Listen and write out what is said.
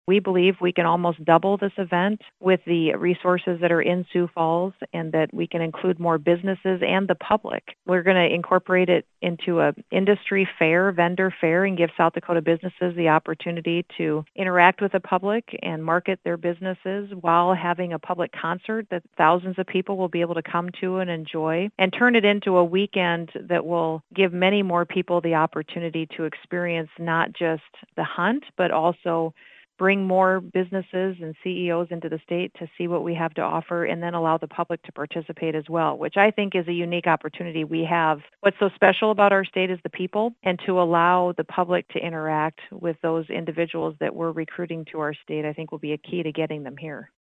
We believe we can almost double this event with the resources that are in Sioux Falls and that we can include more businesses and the public. We're going to incorporate it into a industry fair, vendor fair, and give South Dakota businesses the opportunity to interact with the public and market their businesses while having a public concert that thousands of people will be able to come to and enjoy, and turn it into a weekend that will give many more people the opportunity to experience not just the hunt, but also bring more businesses and CEOs into the state to see what we have to offer, and then allow the public to participate as well, which I think is a unique opportunity we have. What's so special about our state is the people, and to allow the public to interact with those individuals that we're recruiting to our state, I think will be a key to getting them here.